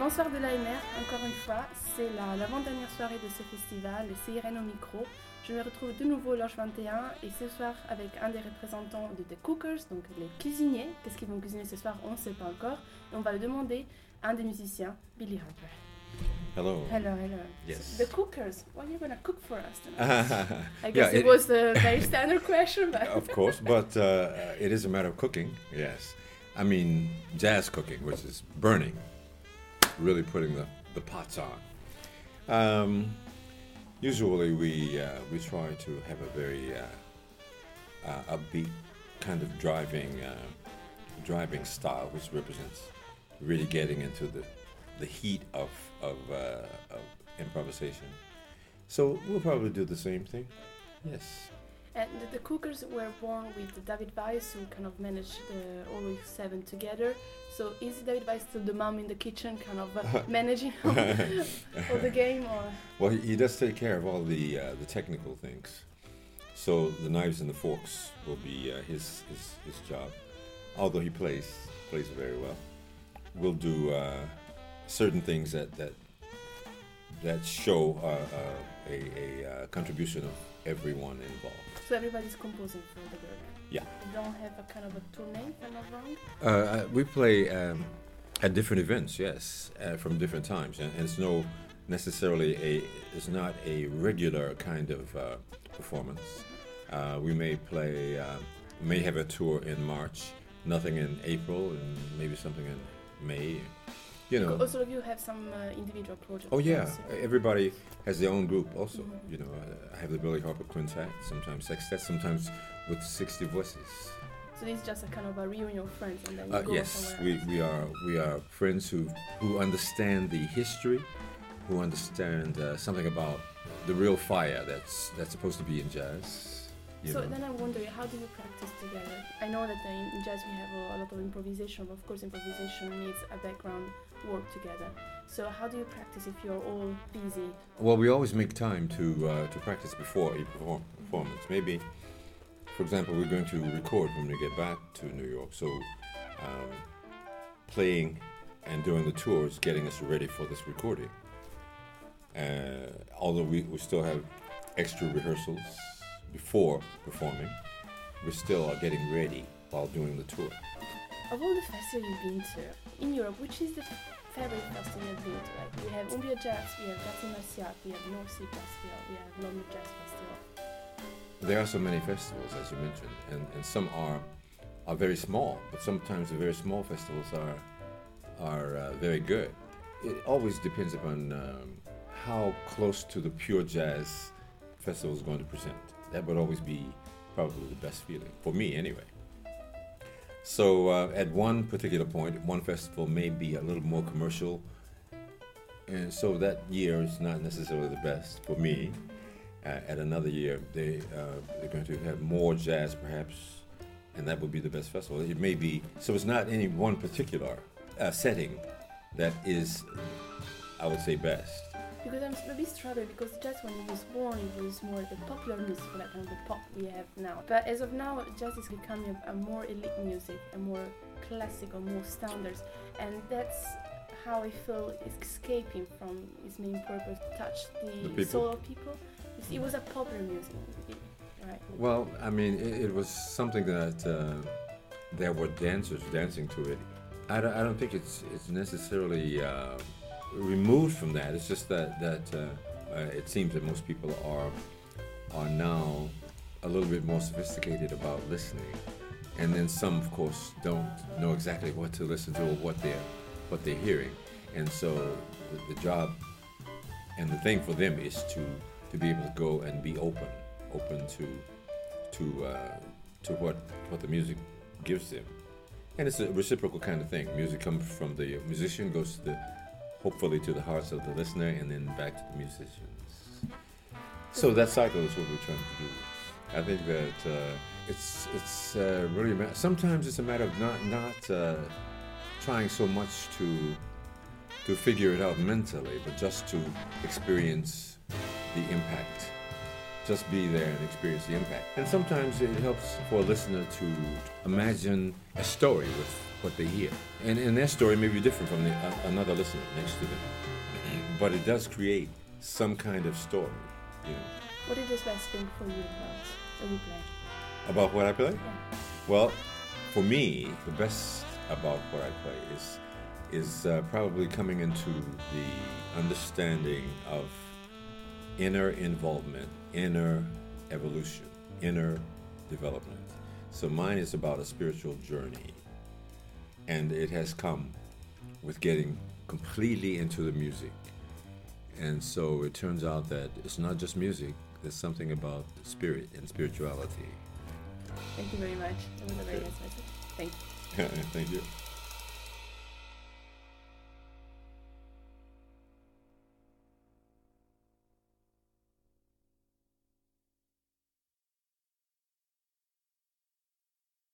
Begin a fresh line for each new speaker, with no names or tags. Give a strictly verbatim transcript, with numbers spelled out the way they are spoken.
Bonsoir de l'A M R, encore une fois, c'est la, l'avant-dernière soirée de ce festival, et c'est Irène au micro. Je me retrouve de nouveau au Loge vingt et un et ce soir avec un des représentants de The Cookers, donc les cuisiniers. Qu'est-ce qu'ils vont cuisiner ce soir, on ne sait pas encore. Et on va le demander à un des musiciens, Billy Harper.
Hello.
Hello, hello.
Yes.
So the Cookers, what are you going to cook for us tonight? I guess
Yeah,
it,
it-
was a very standard question, but...
Of course, but uh, it is a matter of cooking, yes. I mean, jazz cooking, which is burning, really putting the, the pots on. Um, usually we uh, we try to have a very uh, uh, upbeat kind of driving uh, driving style, which represents really getting into the the heat of of, uh, of improvisation. So we'll probably do the same thing. Yes.
And the, the Cookers were born with David Weiss, who kind of managed the Always Seven together. So is David Weiss still the mom in the kitchen, kind of uh, managing all, all the game, or?
Well, he, he does take care of all the uh, the technical things. So the knives and the forks will be uh, his, his his job. Although he plays plays very well, we'll do uh, certain things that that that show uh, uh, a, a uh, contribution of everyone involved.
So everybody's composing for the group.
Yeah.
You don't have a kind of a tournée, if I'm not wrong?
Uh, uh, we play um, at different events, yes, uh, from different times, and, and it's no necessarily a it's not a regular kind of uh, performance. Uh, we may play, uh, may have a tour in March, nothing in April, and maybe something in May. You know.
Also, you have some uh, individual projects.
Oh yeah,
also.
everybody has their own group. Also,
Mhm.
you know, uh, I have the Billy Harper Quintet, sometimes sextet, sometimes with sixty voices.
So this is just a kind of a reunion of friends, and then you
Uh,
go
yes,
somewhere
we,
else.
we are we are friends who who understand the history, who understand uh, something about the real fire that's that's supposed to be in jazz. You
So
know.
then I wonder, how do you practice together? I know that in, in jazz we have a, a lot of improvisation. Of course, improvisation needs a background work together. So how do you practice if you're all busy?
Well, we always make time to uh, to practice before a perform- performance. Maybe, for example, we're going to record when we get back to New York. So, um, playing and doing the tour is getting us ready for this recording. Uh, although we, we still have extra rehearsals before performing, we still are getting ready while doing the tour.
Of all the festivals you've been to in Europe, which is the favorite festival you've been to? Like we have Umbria Jazz, we have Jazz in Marciac, we have North Sea Festival, we have London Jazz Festival.
There are so many festivals, as you mentioned, and, and some are are very small, but sometimes the very small festivals are are uh, very good. It always depends upon um, how close to the pure jazz festival is going to present. That would always be probably the best feeling, for me anyway. So uh, at one particular point, one festival may be a little more commercial, and so that year is not necessarily the best for me. Uh, at another year, they uh, they're going to have more jazz, perhaps, and that would be the best festival. It may be so. It's not any one particular uh, setting that is, I would say, best.
Because I'm a bit struggling, because jazz when it was born, it was more the popular music, like kind of the pop we have now. But as of now, jazz is becoming a, a more elite music, a more classical, more standards, and that's how I feel it's escaping from its main purpose, to touch the,
The people?
soul of people. It's- It was a popular music, it- right?
Well, I mean, it, it was something that uh, there were dancers dancing to it. I don't, I don't think it's it's necessarily uh, removed from that. It's just that that uh, uh, it seems that most people are are now a little bit more sophisticated about listening, and then some, of course, don't know exactly what to listen to or what they're what they're hearing, and so the, the job and the thing for them is to to be able to go and be open, open to to uh, to what what the music gives them, and it's a reciprocal kind of thing. Music comes from the musician, goes to the hopefully to the hearts of the listener, and then back to the musicians. So that cycle is what we're trying to do. I think that uh, it's it's uh, really a ma- sometimes it's a matter of not not uh, trying so much to to figure it out mentally, but just to experience the impact just be there and experience the impact. And sometimes it helps for a listener to imagine a story with what they hear. And, and their story may be different from the, uh, another listener next to them. But it does create some kind of story, you know.
What is the best thing for you about what you play?
About what I play?
Yeah.
Well, for me, the best about what I play is is uh, probably coming into the understanding of inner involvement, inner evolution, inner development. So mine is about a spiritual journey, and it has come with getting completely into the music. And so it turns out that it's not just music, there's something about spirit and spirituality.
Thank you very much. That was a very nice message. Thank you.
Thank you.